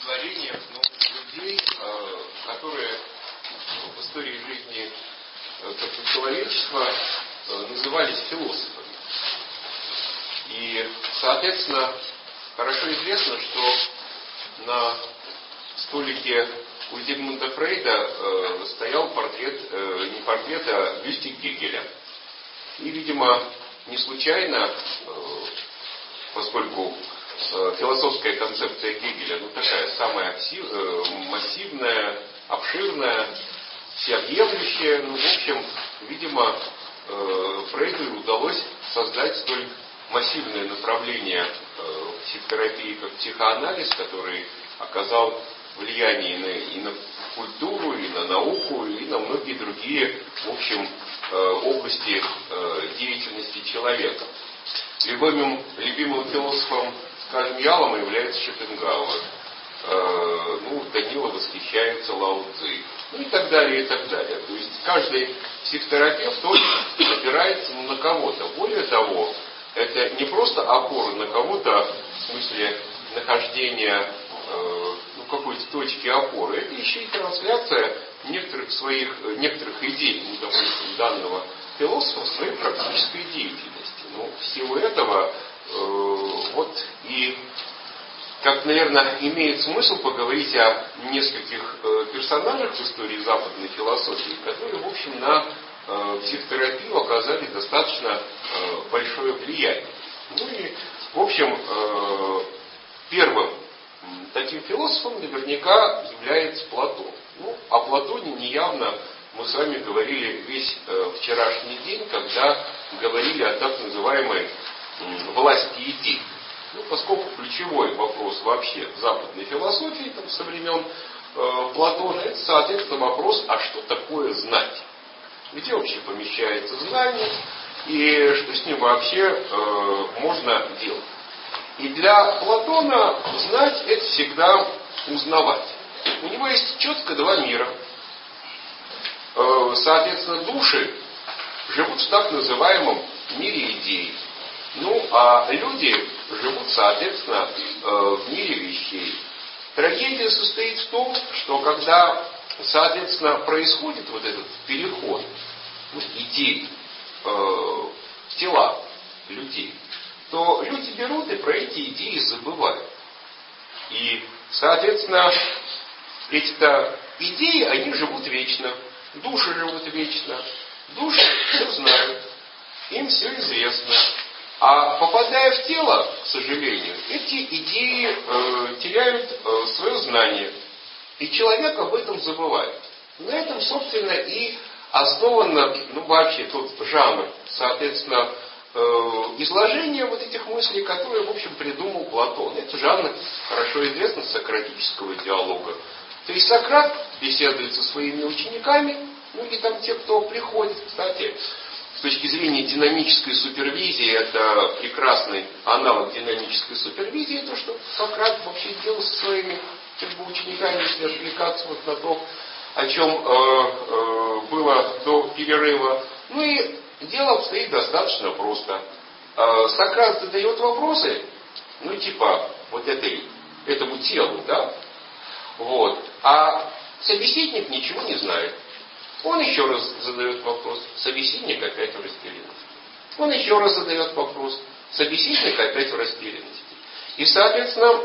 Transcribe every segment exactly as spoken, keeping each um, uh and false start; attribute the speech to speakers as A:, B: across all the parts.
A: творениях ну, людей, э, которые в истории жизни э, человечества э, назывались философами. И, соответственно, хорошо известно, что на столике у Зигмунда Фрейда э, стоял портрет, э, не портрет, а бюстик Гегеля. И, видимо, не случайно, э, поскольку э, философская концепция Гегеля, ну такая самая актив, э, массивная, обширная, всеобъемлющая, ну, в общем, видимо, э, Фрейду удалось создать столь массивное направление э, в психотерапии, как психоанализ, который оказал влияние и на, и на культуру, и на науку, и на многие другие, в общем, э, области э, деятельности человека. Любимым, любимым философом, скажем, Ялома является Шопенгауэр. Э, ну, Данила восхищается Лао Цзи. Ну и так далее, и так далее. То есть каждый психотерапевт тоже опирается ну, на кого-то. Более того, это не просто опора на кого-то, в смысле нахождения э, ну, какой-то точки опоры, это еще и трансляция некоторых своих, некоторых идей, ну, допустим, данного философа в своей практической деятельности. Ну, в силу этого э, вот и как, наверное, имеет смысл поговорить о нескольких э, персонажах в истории западной философии, которые, в общем, на э, психотерапию оказали достаточно э, большое влияние. Ну и, в общем, э, первым таким философом наверняка является Платон. Ну, о Платоне неявно мы с вами говорили весь э, вчерашний день, когда говорили о так называемой э, власти идей. Ну, поскольку ключевой вопрос вообще западной философии там, со времен э, Платона, это, соответственно, вопрос, а что такое знать? Где вообще помещается знание и что с ним вообще э, можно делать? И для Платона знать это всегда узнавать. У него есть четко два мира. Э, соответственно, души живут в так называемом мире идей. Ну, а люди живут, соответственно, в мире вещей. Трагедия состоит в том, что когда, соответственно, происходит вот этот переход идей в тела людей, то люди берут и про эти идеи забывают. И, соответственно, эти-то идеи, они живут вечно. Души живут вечно. Души все знают. Им все известно. А попадая в тело, к сожалению, эти идеи э, теряют э, свое знание. И человек об этом забывает. На этом, собственно, и основан ну, вообще тот жанр, соответственно, э, изложения вот этих мыслей, которые, в общем, придумал Платон. Это жанр хорошо известный сократического диалога. То есть Сократ беседует со своими учениками, ну и там те, кто приходит, кстати, с точки зрения динамической супервизии, это прекрасный аналог динамической супервизии, то, что Сократ вообще делал со своими как бы, учениками, если отвлекаться вот на то, о чем э, э, было до перерыва. Ну и дело обстоит достаточно просто. Э, Сократ задает вопросы, ну типа вот этой, этому телу, да, вот, а собеседник ничего не знает. Он еще раз задает вопрос, собеседник опять в растерянности. Он еще раз задает вопрос, собеседник опять в растерянности. И, соответственно,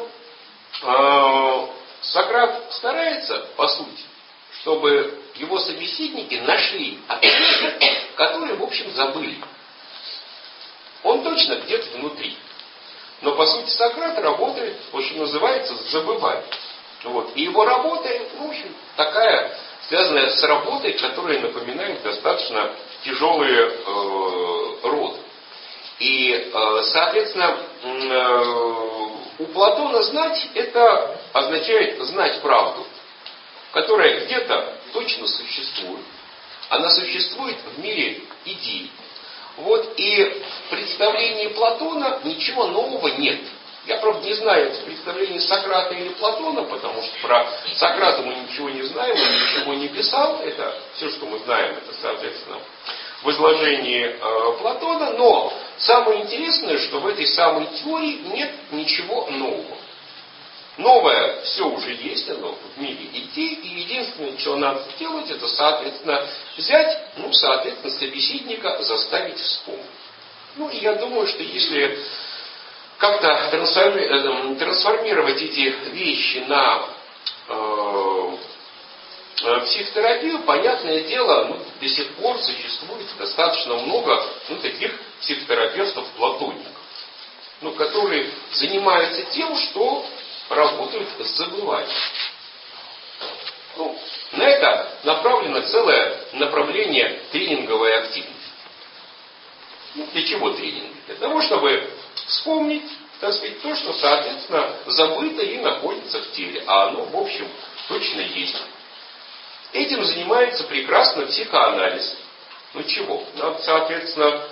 A: Сократ старается, по сути, чтобы его собеседники нашли ответы, которые, в общем, забыли. Он точно где-то внутри. Но, по сути, Сократ работает, вот что называется, забывать. Вот. И его работа, ну, в общем, такая, связанная с работой, которая напоминает достаточно тяжелые э, роды. И, э, соответственно, э, у Платона знать, это означает знать правду, которая где-то точно существует. Она существует в мире идей. Вот, и в представлении Платона ничего нового нет. Я, правда, не знаю, это представление Сократа или Платона, потому что про Сократа мы ничего не знаем, он ничего не писал. Это все, что мы знаем, это, соответственно, в изложении э, Платона. Но самое интересное, что в этой самой теории нет ничего нового. Новое все уже есть, оно в мире идей, и единственное, что надо сделать, это, соответственно, взять, ну, соответственно, собеседника заставить вспомнить. Ну, и я думаю, что если как-то трансформировать эти вещи на э, психотерапию, понятное дело, ну, до сих пор существует достаточно много ну, таких психотерапевтов-платоников, ну, которые занимаются тем, что работают с забыванием. Ну, на это направлено целое направление тренинговой активности. Ну, для чего тренинг? Для того, чтобы вспомнить, так сказать, то, что, соответственно, забыто и находится в теле, а оно, в общем, точно есть. Этим занимается прекрасно психоанализ. Ну чего? Надо, соответственно,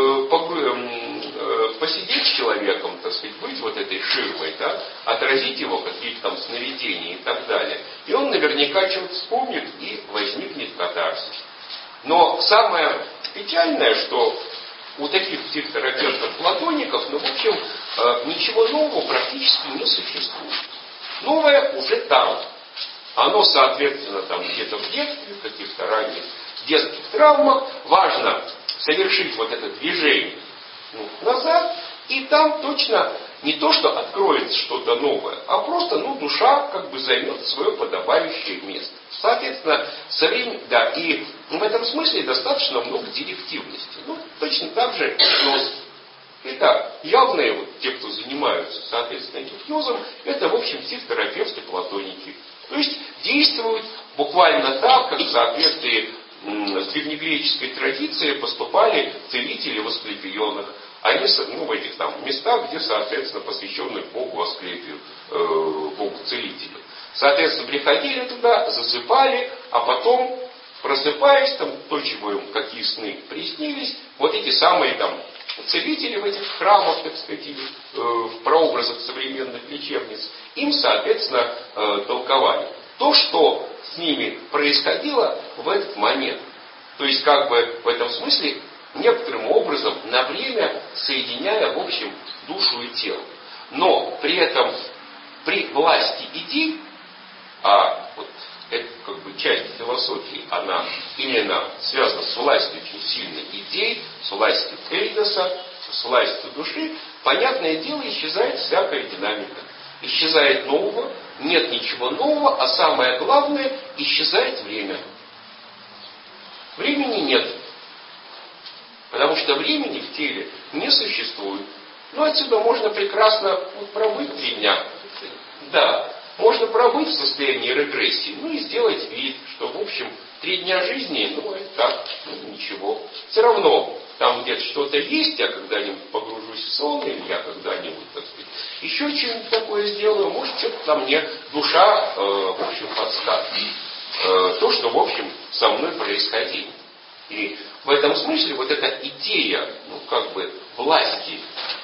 A: посидеть с человеком, так сказать, быть вот этой ширмой, да, отразить его какие-то там сновидения и так далее. И он наверняка что-то вспомнит и возникнет катарсис. Но самое печальное, что у таких психотерапевтов-платоников, ну, в общем, ничего нового практически не существует. Новое уже там. Оно, соответственно, там где-то в детстве, в каких-то ранних детских травмах. Важно совершить вот это движение ну, назад, и там точно не то, что откроется что-то новое, а просто ну, душа как бы займет свое подобающее место. Соответственно, со временем, да, и в этом смысле достаточно много директивности. Ну, точно так же гипноз. Итак, явные вот, те, кто занимаются, соответственно, гипнозом, это, в общем, психотерапевты-платоники. То есть действуют буквально так, как в соответствии с древнегреческой традицией поступали целители в Асклепионах. Они ну, в этих там местах, где, соответственно, посвященных Богу Асклепию, э, Богу-целителю. Соответственно, приходили туда, засыпали, а потом, просыпаясь, там, то, чего им, какие сны приснились, вот эти самые там целители в этих храмах, так сказать, или, э, в прообразах современных лечебниц, им, соответственно, э, толковали то, что с ними происходило в этот момент. То есть, как бы в этом смысле, некоторым образом на время соединяя, в общем, душу и тело. Но при этом, при власти идей, а вот эта как бы часть философии, она именно связана с властью очень сильной идей, с властью эйдоса, с властью души, понятное дело, исчезает всякая динамика. Исчезает нового, нет ничего нового, а самое главное, исчезает время. Времени нет. Потому что времени в теле не существует. Ну, отсюда можно прекрасно вот, пробыть три дня. Да, можно пробыть в состоянии регрессии, ну и сделать вид, что, в общем, три дня жизни, ну, это так, ну, ничего. Все равно там где-то что-то есть, я когда-нибудь погружусь в сон, или я когда-нибудь, так сказать, еще что-нибудь такое сделаю, может, что-то там мне душа, э, в общем, подскажет. Э, то, что, в общем, со мной происходило. И в этом смысле вот эта идея, ну, как бы, власти,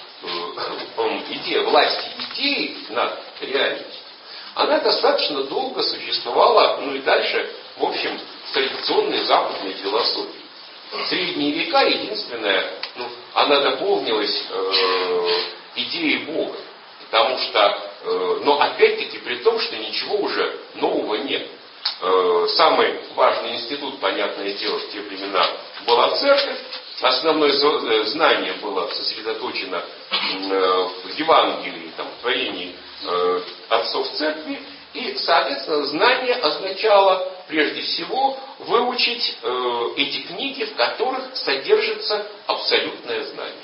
A: э, идея власти идеи над реальностью, она достаточно долго существовала, ну и дальше, в общем, в традиционной западной философии. В средние века единственное, ну, она дополнилась э, идеей Бога. Потому что, э, но опять-таки при том, что ничего уже нового нет. Э, самый важный институт, понятное дело, в те времена была церковь. Основное знание было сосредоточено э, в Евангелии, там, в творении э, отцов церкви. И, соответственно, знание означало, прежде всего, выучить э, эти книги, в которых содержится абсолютное знание.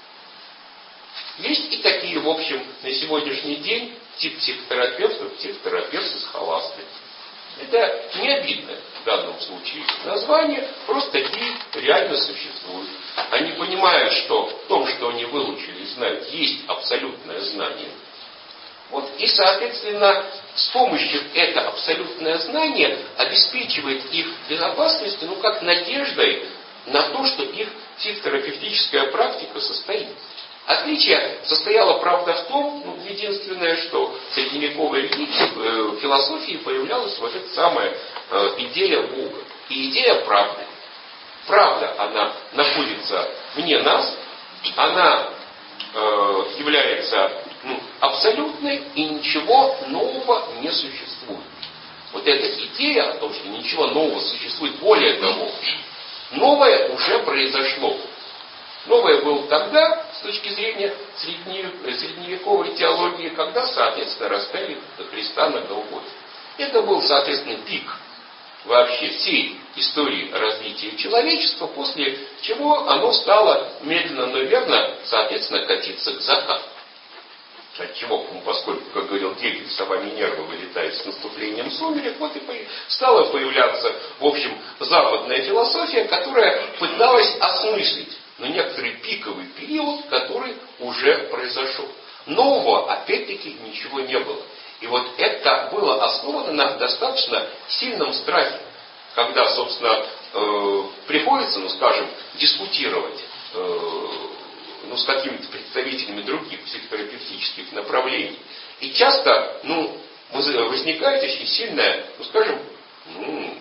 A: Есть и такие, в общем, на сегодняшний день тип психотерапевтов, психотерапевты-схоласты. Это не обидно в данном случае название, просто такие реально существуют. Они понимают, что в том, что они выучили и знают, есть абсолютное знание. Вот, и, соответственно, с помощью это абсолютное знание обеспечивает их безопасность, ну, как надеждой на то, что их психотерапевтическая практика состоится. Отличие состояло, правда, в том, ну, единственное, что в средневековой религии, э, философии появлялась вот эта самая э, идея Бога и идея правды. Правда, она находится вне нас, она э, является ну,
B: абсолютны и ничего нового не существует. Вот эта идея о том, что ничего нового существует, более того, новое уже произошло. Новое было тогда, с точки зрения средневековой теологии, когда, соответственно, распяли Христа на Голгофе. Это был, соответственно, пик вообще всей истории развития человечества, после чего оно стало медленно, но верно, соответственно, катиться к закату. От чего, ну, поскольку, как говорил Гегель, сова Минерва вылетает с наступлением сумерек, вот и стала появляться, в общем, западная философия, которая пыталась осмыслить на некоторый пиковый период, который уже произошел. Нового, опять-таки, ничего не было. И вот это было основано на достаточно сильном страхе, когда, собственно, э, приходится, ну, скажем, дискутировать э, ну, с какими-то представителями других психотерапевтических направлений. И часто, ну, возникает очень сильное, ну, скажем, ну,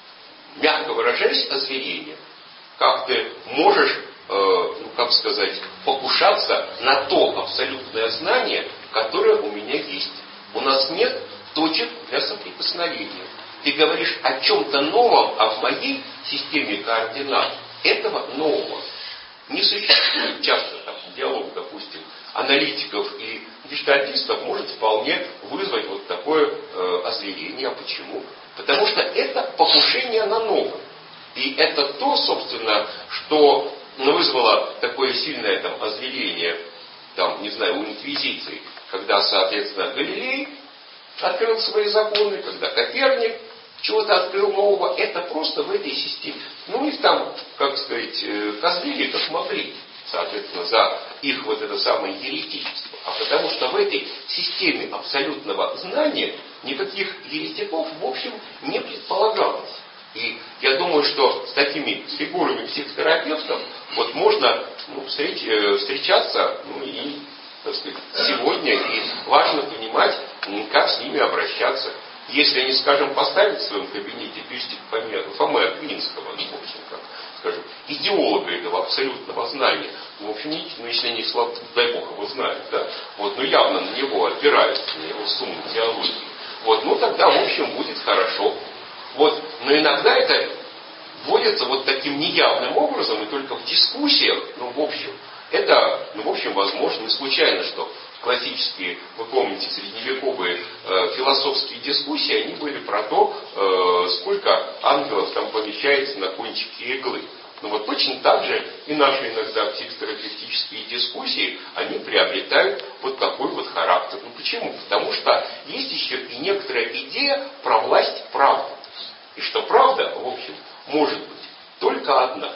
B: мягко выражаясь, озверение. Как ты можешь, э, ну, как сказать, покушаться на то абсолютное знание, которое у меня есть. У нас нет точек для соприкосновения. Ты говоришь о чем-то новом, а в моей системе координат этого нового не существует. Часто там, диалог, допустим, аналитиков и гештальтистов может вполне вызвать вот такое э, озверение. А почему? Потому что это покушение на новое. И это то, собственно, что ну, вызвало такое сильное там, озверение, там, не знаю, у инквизиции, когда, соответственно, Галилей открыл свои законы, когда Коперник чего-то открыл нового, это просто в этой системе. Ну, их там, как сказать, козлили, как могли, соответственно, за их вот это самое еретичество. А потому что в этой системе абсолютного знания никаких еретиков, в общем, не предполагалось. И я думаю, что с такими фигурами психотерапевтов вот можно ну, встреч, встречаться ну, и, так сказать, сегодня, и важно понимать, как с ними обращаться. Если они, скажем, поставят в своем кабинете бюстик Фомы Аквинского, ну, в общем, как, скажем, идеолога этого абсолютного знания, ну, в общем, ну, если они, слава, дай Бог, его знают, да, вот, ну, явно на него опираются, на его сумму теологии, вот, ну, тогда, в общем, будет хорошо. Вот, но иногда это вводится вот таким неявным образом, и только в дискуссиях, ну, в общем, это, ну, в общем, возможно, не случайно, что классические, вы помните, средневековые э, философские дискуссии, они были про то, э, сколько ангелов там помещается на кончике иглы. Ну вот точно так же и наши иногда психотерапевтические дискуссии, они приобретают вот такой вот характер. Ну почему? Потому что есть еще и некоторая идея про власть правды. И что правда, в общем, может быть только одна.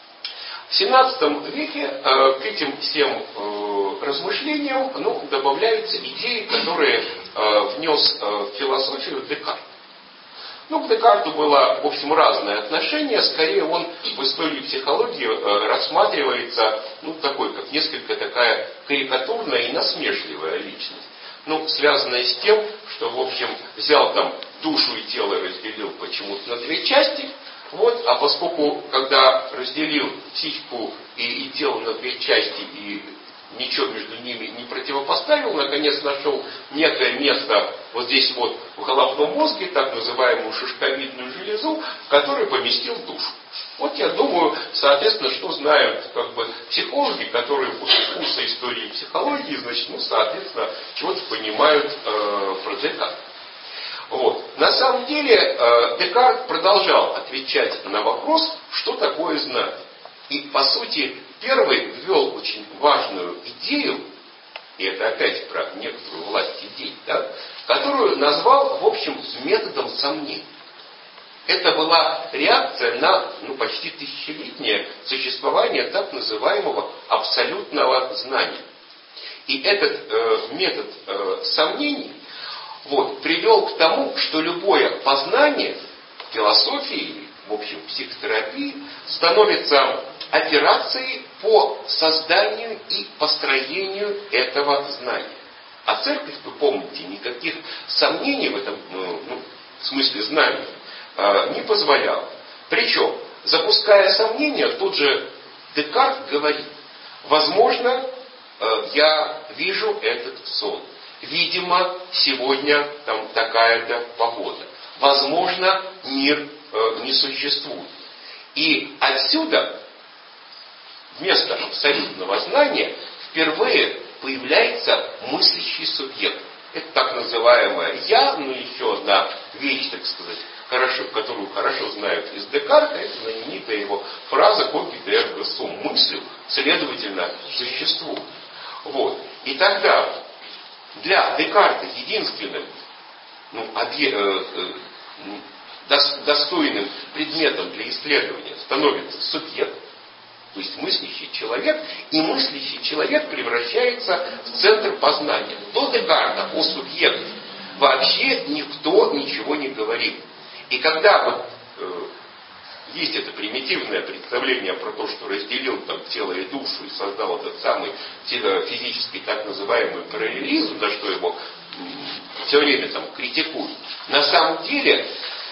B: В семнадцатом веке э, к этим всем э, размышлениям ну, добавляются идеи, которые э, внес э, в философию Декарт. Ну, к Декарту было, в общем, разное отношение. Скорее, он в истории психологии э, рассматривается, ну, такой, как несколько такая карикатурная и насмешливая личность. Ну, связанная с тем, что, в общем, взял там душу и тело и разделил почему-то на две части. Вот, а поскольку, когда разделил психику и, и тело на две части и ничего между ними не противопоставил, наконец нашел некое место вот здесь вот в головном мозге, так называемую шишковидную железу, в которой поместил душу. Вот я думаю, соответственно, что знают как бы психологи, которые после курса истории психологии, значит, ну, соответственно, чего-то понимают э, про Декарта. Вот. На самом деле э, Декарт продолжал отвечать на вопрос, что такое знать. И, по сути, первый ввел очень важную идею, и это опять про некоторую власть идей, да, которую назвал, в общем, методом сомнений. Это была реакция на ну, почти тысячелетнее существование так называемого абсолютного знания. И этот э, метод э, сомнений вот, привел к тому, что любое познание в философии, в общем, психотерапии, становится операцией по созданию и построению этого знания. А церковь, вы помните, никаких сомнений в этом ну, ну, в смысле знания э, не позволяла. Причем, запуская сомнения, тут же Декарт говорит, возможно, э, я вижу этот сон. видимо, сегодня там такая-то погода. Возможно, мир э, не существует. И отсюда, вместо абсолютного знания, впервые появляется мыслящий субъект. Это так называемое «я», ну еще одна вещь, так сказать, хорошо, которую хорошо знают из Декарта, это знаменитая его фраза «Когито эрго сум» – мыслью, следовательно, существует. Вот. И тогда для Декарта единственным ну, объ... э, э, достойным предметом для исследования становится субъект, то есть мыслящий человек, и мыслящий человек превращается в центр познания. До Декарта о субъекте вообще никто ничего не говорил. И когда вот э, есть это примитивное представление про то, что разделил там тело и душу и создал этот самый физический так называемый параллелизм, за что его м, все время там критикуют, на самом деле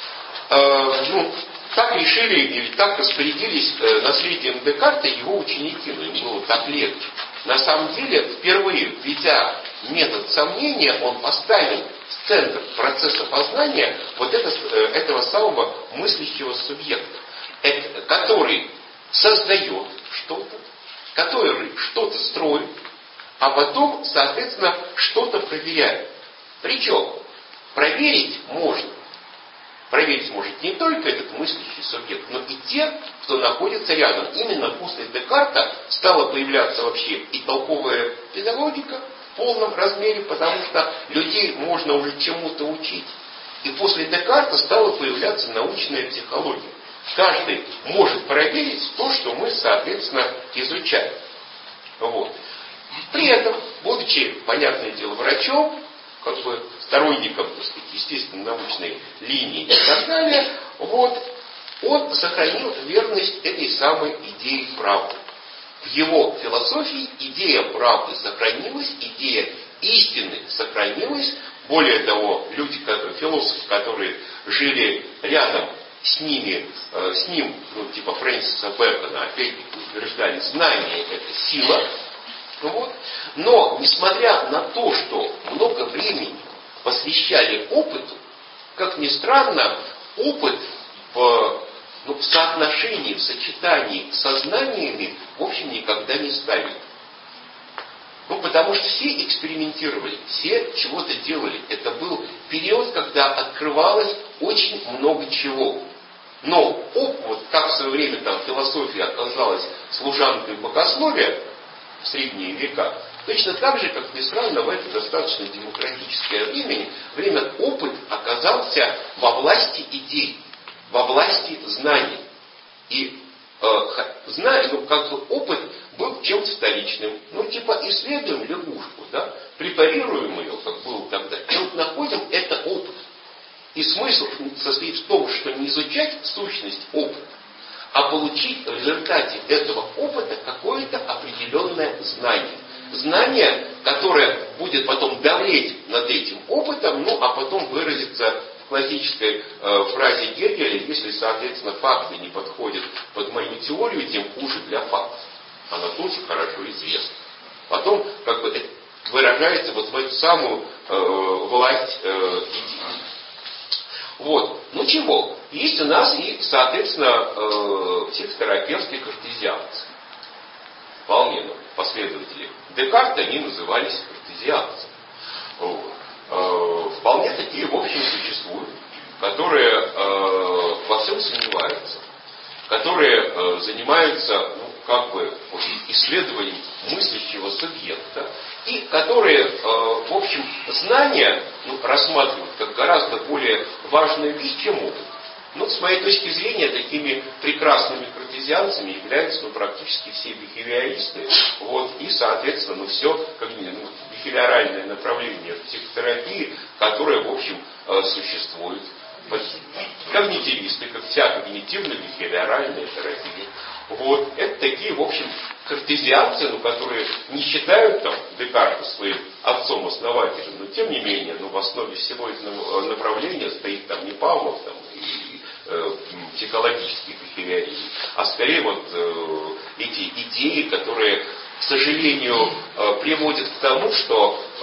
B: э, ну, так решили или так распорядились э, наследием Декарта его ученики, но им было так легче. На самом деле, впервые введя метод сомнения, он поставил в центр процесса познания вот это, э, этого самого мыслящего субъекта, это, который создает что-то, который что-то строит, а потом, соответственно, что-то проверяет. Причем проверить можно. Проверить может не только этот мыслящий субъект, но и те, кто находится рядом. Именно после Декарта стала появляться вообще и толковая педагогика в полном размере, потому что людей можно уже чему-то учить. И после Декарта стала появляться научная психология. Каждый может проверить то, что мы, соответственно, изучаем. Вот. При этом, будучи, понятное дело, врачом, как бы сторонником, так сказать, естественно-научной линии и так далее, вот, он сохранил верность этой самой идее правды. В его философии идея правды сохранилась, идея истины сохранилась. Более того, люди, философы, которые жили рядом с ними, э, с ним, ну, типа Фрэнсиса Бэкона, опять-таки утверждали, знание – это сила. Вот. Но, несмотря на то, что много времени посвящали опыту, как ни странно, опыт в, ну, в соотношении, в сочетании со знаниями, в общем, никогда не ставили. Ну, потому что все экспериментировали, все чего-то делали. Это был период, когда открывалось очень много чего. Но оп, вот как в свое время там философия оказалась служанкой богословия в средние века, точно так же, как ни странно, в это достаточно демократическое время, время опыт оказался во власти идей, во власти знаний. И э, зна, ну, как бы опыт был чем-то вторичным. Ну, типа, исследуем лягушку, да, препарируем ее, как было тогда, и вот находим это опыт. И смысл состоит в том, что не изучать сущность опыта, а получить в результате этого опыта какое-то определенное знание. Знание, которое будет потом давлеть над этим опытом, ну а потом выразится в классической э, фразе Гегеля: если, соответственно, факты не подходят под мою теорию, тем хуже для фактов. Она тоже хорошо известна. Потом как бы выражается вот в эту самую э, власть э, идеи. Вот. Ну чего? Есть у нас и, соответственно, э, психотерапевтские картезианцы. Вполне, ну, последователи Декарта, они назывались картезианцами. Вот. Э, вполне такие, в общем, существуют, которые э, во всем сомневаются, которые э, занимаются, ну, как бы, исследованием мыслящего субъекта, и которые, э, в общем, знания, ну, рассматривают как гораздо более важную вещь, чем опыт. Ну, с моей точки зрения, такими прекрасными картезианцами являются, ну, практически все бихевиористы. Вот, и, соответственно, ну, все, как бы, ну, бихевиоральное направление психотерапии, которое, в общем, э, существует. Когнитивисты, как вся когнитивно-бихевиоральная терапия. Вот, это такие, в общем, картезианцы, ну, которые не считают там Декарта своим отцом-основателем, но тем не менее, ну, в основе всего этого направления стоит там не Павлов там, и э, психологический бихевиоризм, а скорее вот э, эти идеи, которые, к сожалению, э, приводят к тому, что э, мы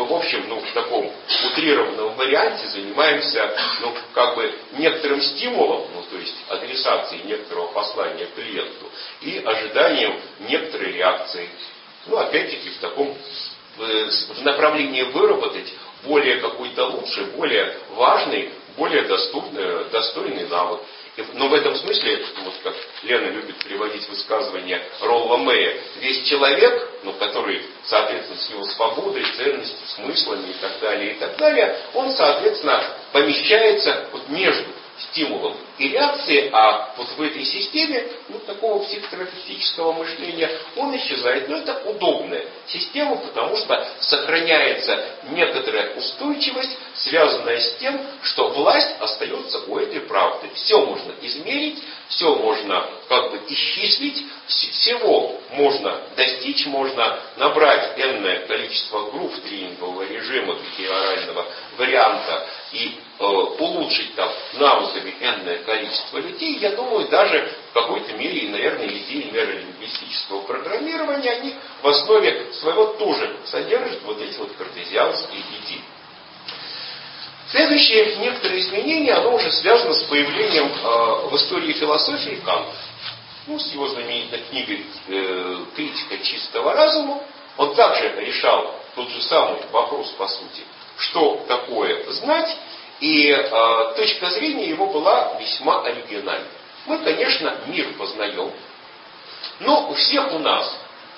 B: в общем, ну, в таком утрированном варианте занимаемся, ну, как бы некоторым стимулом, ну, то есть адресацией некоторого послания клиенту и ожиданием некоторой реакции. Ну, опять-таки, в таком, в направлении выработать более какой-то лучший, более важный, более доступный, достойный навык. Но в этом смысле, вот как Лена любит приводить высказывание Ролла Мэя, весь человек, ну, который, соответственно, с его свободой, ценностью, смыслами и так далее, и так далее, он, соответственно, помещается вот между стимулом и реакцией, а вот в этой системе, ну, такого психотерапевтического мышления, он исчезает. Но это удобная система, потому что сохраняется некоторая устойчивость, связанная с тем, что власть остается у этой правды. Все можно измерить, все можно как бы исчислить, всего можно достичь, можно набрать энное количество групп тренингового режима, бихевиорального варианта и э, улучшить там навыками энное количество людей. Я думаю, даже в какой-то мере, и, наверное, идеи нейролингвистического программирования, они в основе своего тоже содержат вот эти вот картезианские идеи. Следующее некоторые изменения, оно уже связано с появлением э, в истории философии Канта. Ну, с его знаменитой книгой э, «Критика чистого разума». Он также решал тот же самый вопрос, по сути, что такое знать, и э, точка зрения его была весьма оригинальной. Мы, конечно, мир познаем, но у всех у нас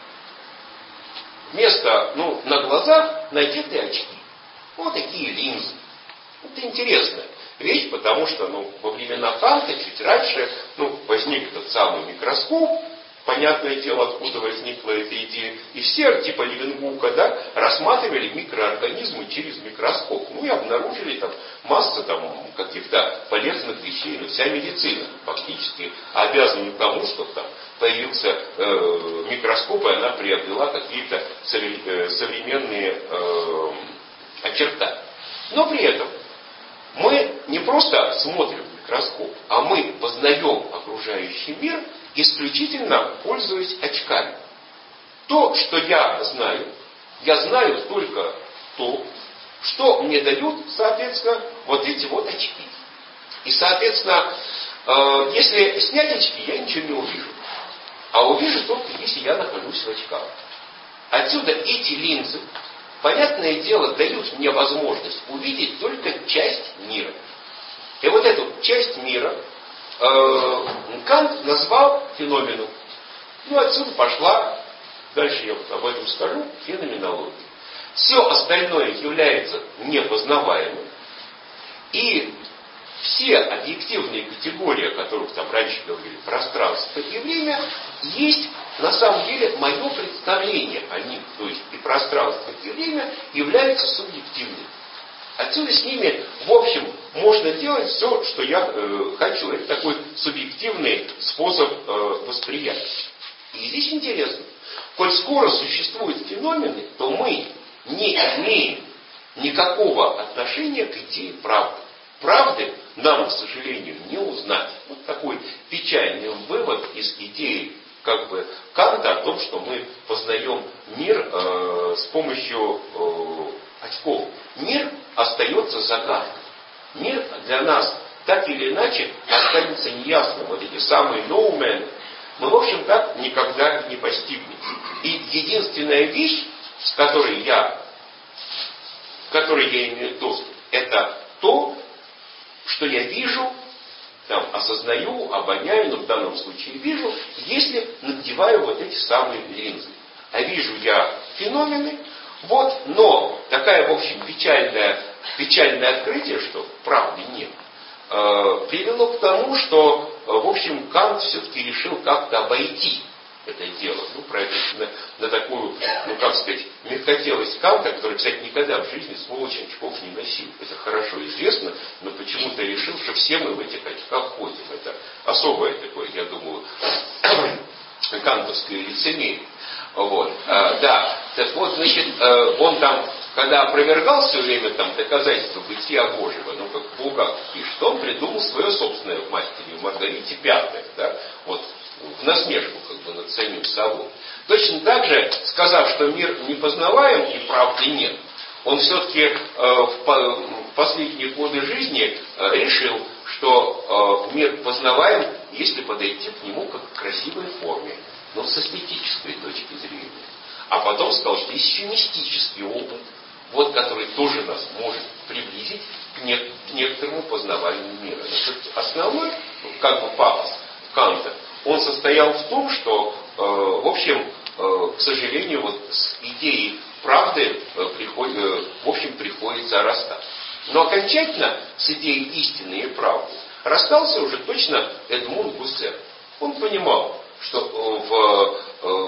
B: вместо, ну, на глазах надеты очки. Вот такие линзы. Это интересная вещь, потому что, ну, во времена Канта, чуть раньше, ну, возник этот самый микроскоп, понятное дело, откуда возникла эта идея, и все, типа Левенгука, да, рассматривали микроорганизмы через микроскоп. Ну и обнаружили там массу там каких-то полезных вещей. Ну, вся медицина фактически обязана тому, чтобы там появился э, микроскоп, и она приобрела какие-то современные э, очертания. Но при этом мы не просто смотрим в микроскоп, а мы познаем окружающий мир, исключительно пользуясь очками. То, что я знаю, я знаю только то, что мне дают, соответственно, вот эти вот очки. И, соответственно, э, если снять очки, я ничего не увижу. А увижу только, если я нахожусь в очках. Отсюда эти линзы, понятное дело, дают мне возможность увидеть только часть мира. И вот эту часть мира э, Кант назвал феноменом. Ну, отсюда пошла, дальше я вот об этом скажу, феноменология. Все остальное является непознаваемым. И все объективные категории, о которых там раньше говорили, пространство и время, есть на самом деле мое представление о них. То есть и пространство, и время являются субъективными. Отсюда с ними, в общем, можно делать все, что я э, хочу. Это такой субъективный способ э, восприятия. И здесь интересно. Коль скоро существуют феномены, то мы не имеем никакого отношения к идее правды. Правды нам, к сожалению, не узнать. Вот такой печальный вывод из идеи как бы Канта о том, что мы познаем мир э, с помощью э, очков. Мир остается загадкой. Мир для нас так или иначе останется неясным. Вот эти самые ноумены мы, в общем, так никогда не постигнем. И единственная вещь, с которой я, к которой я имею доступ, это то, что я вижу, там, осознаю, обоняю, но в данном случае вижу, если надеваю вот эти самые линзы. А вижу я феномены, вот, но такая, в общем, печальная, печальное открытие, что правды нет, э, привело к тому, что, э, в общем, Кант все-таки решил как-то обойти это дело. Ну, про это, на, на такую, ну, как сказать, мягкотелость Канта, который, кстати, никогда в жизни сволочь очков не носил. Это хорошо известно, но почему-то решил, что все мы в этих очках ходим. Это особое такое, я думаю, кантовское лицемерие. Вот. А, да, так вот, значит, он там, когда опровергал все время там доказательства бытия Божьего, ну, как Булгаков пишет, он придумал свое собственное в «Мастере и Маргарите» пятое, да, вот, в насмешку как бы над самим собой. Точно так же, сказав, что мир непознаваем и правды нет, Он все-таки э, в последние годы жизни э, решил, что э, мир познаваем, если подойти к нему как к красивой форме, но с эстетической точки зрения. А потом сказал, что есть еще мистический опыт, вот, который тоже нас может приблизить к, не, к некоторому познаванию мира. Но основной, как бы, пафос Канта, он состоял в том, что, э, в общем, э, к сожалению, вот с идеей правды э, приход, э, в общем, приходится расстаться. Но окончательно с идеей истины и правды расстался уже точно Эдмунд Гуссерль. Он понимал, что э, в,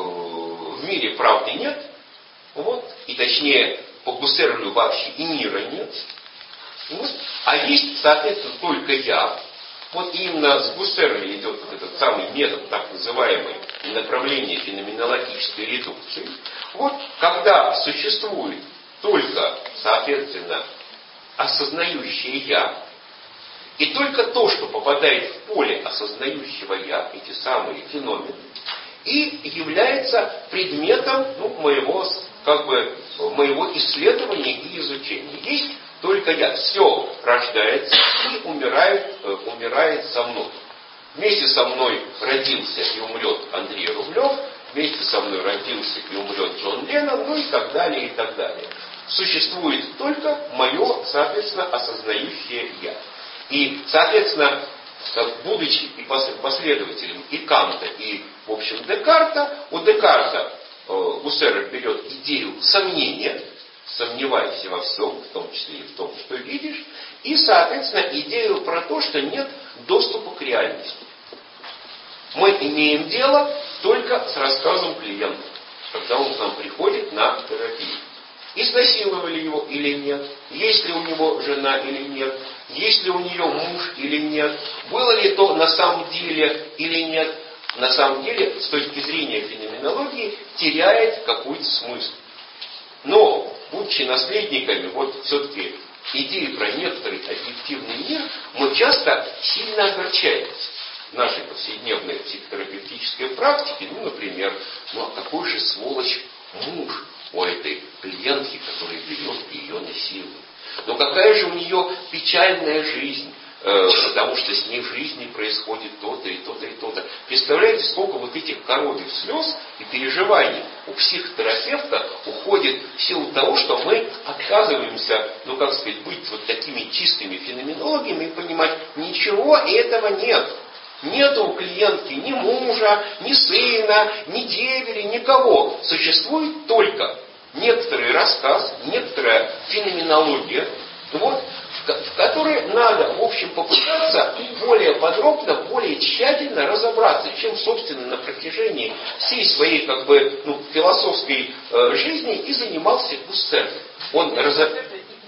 B: э, в мире правды нет, вот, и точнее по Гуссерлю вообще и мира нет, вот, а есть, соответственно, только я. Вот именно с Гуссерля идет вот этот самый метод, так называемый, направление феноменологической редукции. Вот, когда существует только, соответственно, осознающее «я», и только то, что попадает в поле осознающего «я», эти самые феномены, и является предметом, ну, моего, как бы, моего исследования и изучения. Есть только я. Все рождается и умирает, э, умирает со мной. Вместе со мной родился и умрет Андрей Рублев, вместе со мной родился и умрет Джон Леннон, ну и так далее, и так далее. Существует только мое, соответственно, осознающее я. И, соответственно, будучи и последователем и Канта, и, в общем, Декарта, у Декарта э, Гуссерль берет идею сомнения, сомневайся во всем, в том числе и в том, что видишь, и, соответственно, идею про то, что нет доступа к реальности. Мы имеем дело только с рассказом клиента, когда он к нам приходит на терапию. Изнасиловали его или нет, есть ли у него жена или нет, есть ли у нее муж или нет, было ли то на самом деле или нет, на самом деле, с точки зрения феноменологии, теряет какой-то смысл. Но, будучи наследниками, вот все-таки идеи про некоторый объективный мир, мы часто сильно огорчаемся в нашей повседневной психотерапевтической практике. Ну, например, ну а какой же сволочь муж у этой клиентки, который берет и ее насилует. Но какая же у нее печальная жизнь, э, потому что с ней в жизни происходит то-то и то-то и то-то. Представляете, сколько вот этих коровьих слез и переживаний у психотерапевта уходит в силу того, что мы отказываемся, ну как сказать, быть вот такими чистыми феноменологами и понимать, ничего этого нет. Нет у клиентки ни мужа, ни сына, ни девери, никого. Существует только некоторый рассказ, некоторая феноменология, вот, в которой надо, в общем, попытаться более подробно, более тщательно разобраться, чем, собственно, на протяжении всей своей, как бы, ну, философской э, жизни и занимался Гуссерль. Он разобрался.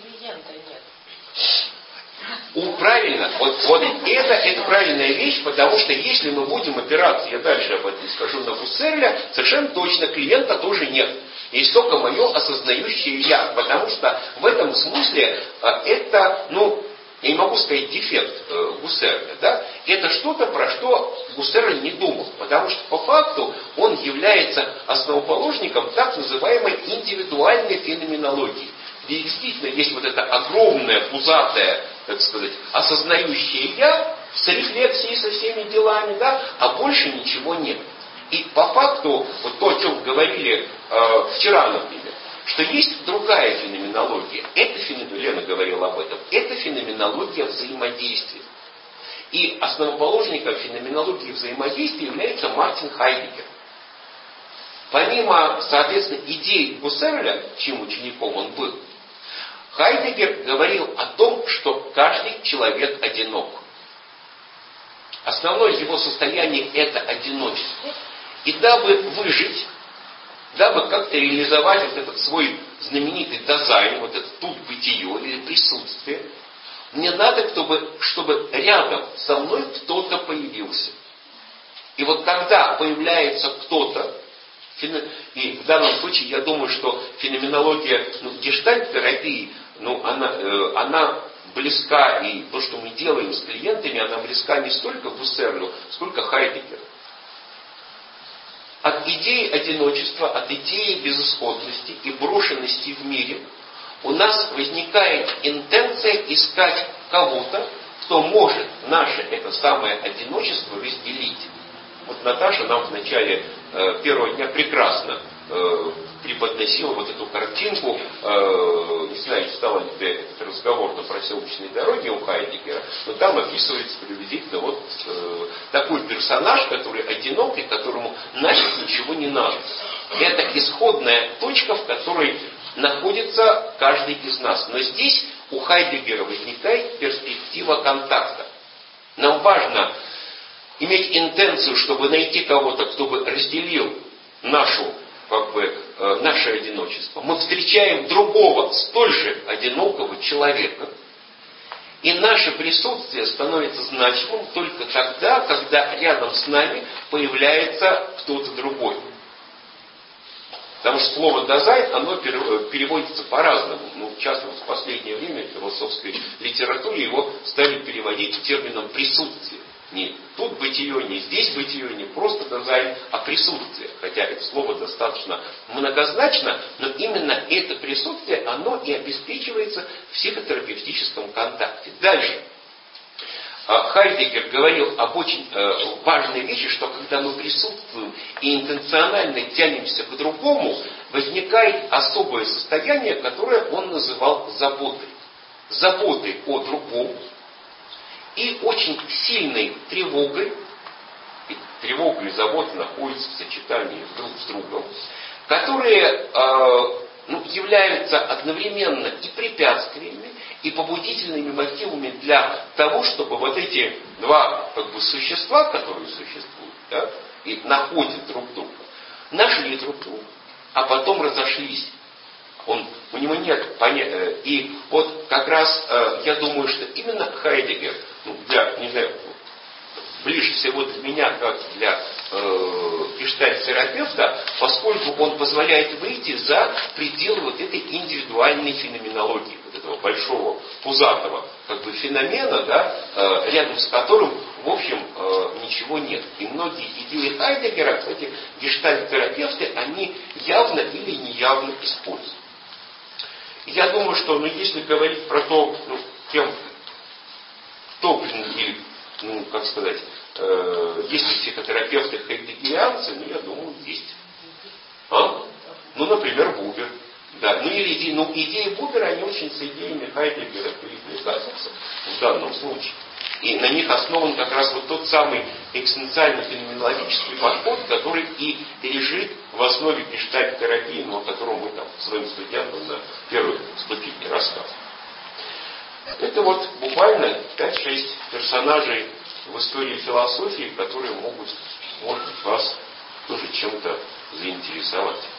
B: У, правильно, вот, вот это, это правильная вещь, потому что если мы будем опираться, я дальше об этом скажу, на Гуссерля, совершенно точно клиента тоже нет. Есть только мое осознающее я, потому что в этом смысле это, ну, я не могу сказать дефект э, Гуссерля, да, это что-то, про что Гуссерль не думал, потому что по факту он является основоположником так называемой индивидуальной феноменологии, где действительно есть вот это огромное, пузатое, так сказать, осознающее я с рефлексией, со всеми делами, да, а больше ничего нет. И по факту, вот то, о чем говорили э, вчера, например, что есть другая феноменология. Это феноменология, Лена говорила об этом, это феноменология взаимодействия. И основоположником феноменологии взаимодействия является Мартин Хайдеггер. Помимо, соответственно, идей Гуссерля, чьим учеником он был, Хайдеггер говорил о том, что каждый человек одинок. Основное его состояние – это одиночество. И дабы выжить, дабы как-то реализовать вот этот свой знаменитый дазайн, вот это тут бытие или присутствие, мне надо, чтобы, чтобы рядом со мной кто-то появился. И вот когда появляется кто-то, и в данном случае я думаю, что феноменология, ну, гештальт-терапии, ну, она, э, она близка, и то, что мы делаем с клиентами, она близка не столько Гуссерлю, сколько Хайдеггеру. От идеи одиночества, от идеи безысходности и брошенности в мире у нас возникает интенция искать кого-то, кто может наше это самое одиночество разделить. Вот Наташа нам в начале э, первого дня прекрасно э, преподносила вот эту картинку, э, не знаю, читала ли ты этот разговор на проселочной дороге у Хайдеггера, но там описывается приблизительно вот э, такой персонаж, который одинокий, которому нафиг ничего не надо. Это исходная точка, в которой находится каждый из нас. Но здесь у Хайдеггера возникает перспектива контакта. Нам важно иметь интенцию, чтобы найти кого-то, кто бы разделил нашу, как бы, э, наше одиночество. Мы встречаем другого, столь же одинокого человека. И наше присутствие становится значимым только тогда, когда рядом с нами появляется кто-то другой. Потому что слово «дазайн», оно переводится по-разному. Ну, в частности, в последнее время в философской литературе его стали переводить термином «присутствие». Не тут бытие, не здесь бытие, не просто дазайн, а присутствие. Хотя это слово достаточно многозначно, но именно это присутствие, оно и обеспечивается в психотерапевтическом контакте. Дальше. Хайдеггер говорил об очень э, важной вещи, что когда мы присутствуем и интенционально тянемся к другому, возникает особое состояние, которое он называл заботой. Заботой о другом и очень сильной тревогой, и тревога и забота находятся в сочетании друг с другом, которые э, ну, являются одновременно и препятствиями, и побудительными мотивами для того, чтобы вот эти два как бы, существа, которые существуют, да, и находят друг друга, нашли друг друга, а потом разошлись. Он, у него нет понятия. И вот как раз э, я думаю, что именно Хайдеггер, ну, для, не знаю, ближе всего для меня, как для э, гештальт-терапевта, поскольку он позволяет выйти за пределы вот этой индивидуальной феноменологии, вот этого большого пузатого как бы, феномена, да, э, рядом с которым, в общем, э, ничего нет. И многие идеи Хайдеггера, эти гештальт-терапевты, они явно или неявно используют. Я думаю, что, ну, если говорить про то, ну, кем, кто, или, ну, как сказать, э, есть ли психотерапевты хайдеггерианцы, ну, я думаю, есть. А? Ну, например, Бубер. Да. Ну, или идеи, ну, идеи Бубера, они очень с идеями Хайдеггера перекликаются в данном случае. И на них основан как раз вот тот самый экзистенциально-феноменологический подход, который и лежит в основе гештальт-терапии, но о котором мы там своим студентам на первой ступени рассказываем. Это вот буквально пять-шесть персонажей в истории философии, которые могут, может быть, вас тоже чем-то заинтересовать.